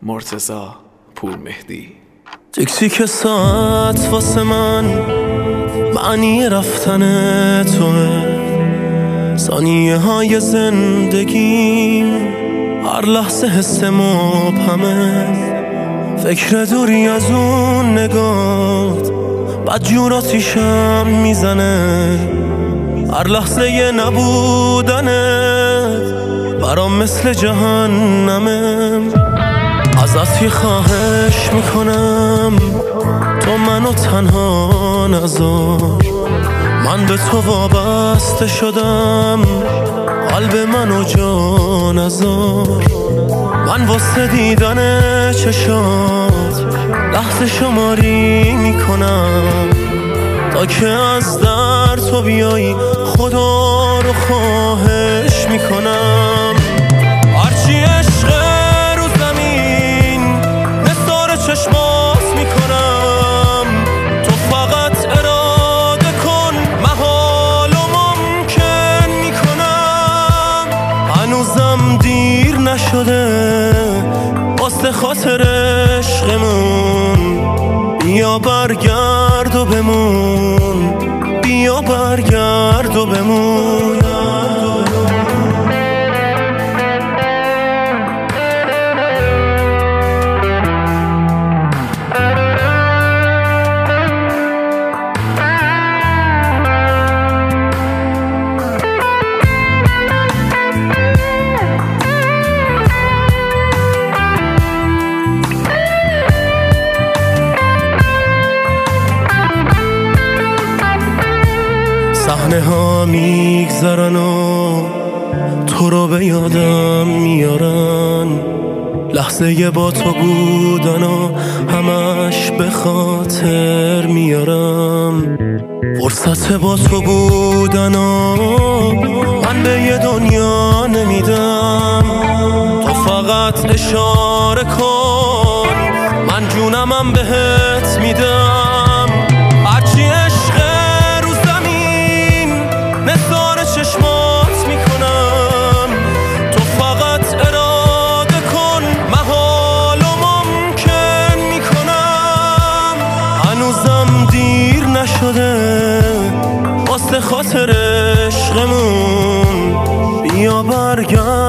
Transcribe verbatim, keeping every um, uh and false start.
مرتضی پورمهدی. تیک تیک ساعت واسه من معنی رفتن توه، ثانیه های زندگیم هر لحظه حس مبهمه، فکر دوری از اون نگات بدجور آتیشم میزنه، هر لحظه یه نبودنت برام مثل جهنمه. ازت یه خواهش میکنم تو منو تنها نذار، من به تو وابسته شدم قلب منو جا نذار، من واسه دیدن چشات لحظه شماری میکنم تا که از در تو بیایی، خدا رو خواهش میکنم. هرچی عشق رو زمین نثار چشماس میکنم، تو فقط اراده کن محال و ممکن میکنم. هنوزم دیر نشده واسه خاطر عشقمون، بیا برگرد و بمون، بیا برگرد و بمون. صحنه ها میگذرن و تو رو به یادم میارن، لحظه با تو بودن و همش به خاطر میارم، فرصت با تو بودن و من به یه دنیا نمیدم، تو فقط اشاره کن من جونمم بهت میدم. هرچی عشق رو زمین نثار چشمات میکنم، تو فقط اراده کن محال و ممکن میکنم. هنوزم دیر نشده واسه خاطر عشقمون، بیا برگرد